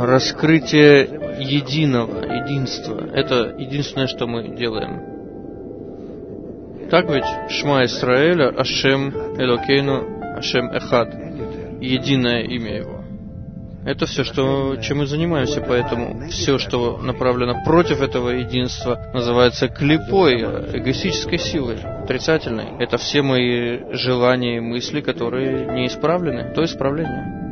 раскрытие единства. Это единственное, что мы делаем. Так ведь? Шма Исраэля, Ашем Элокейну, Ашем Эхад. Единое имя Его. Это все, чем мы занимаемся, поэтому все, что направлено против этого единства, называется клипой, эгоистической силой, отрицательной. Это все мои желания и мысли, которые не исправлены, то исправление.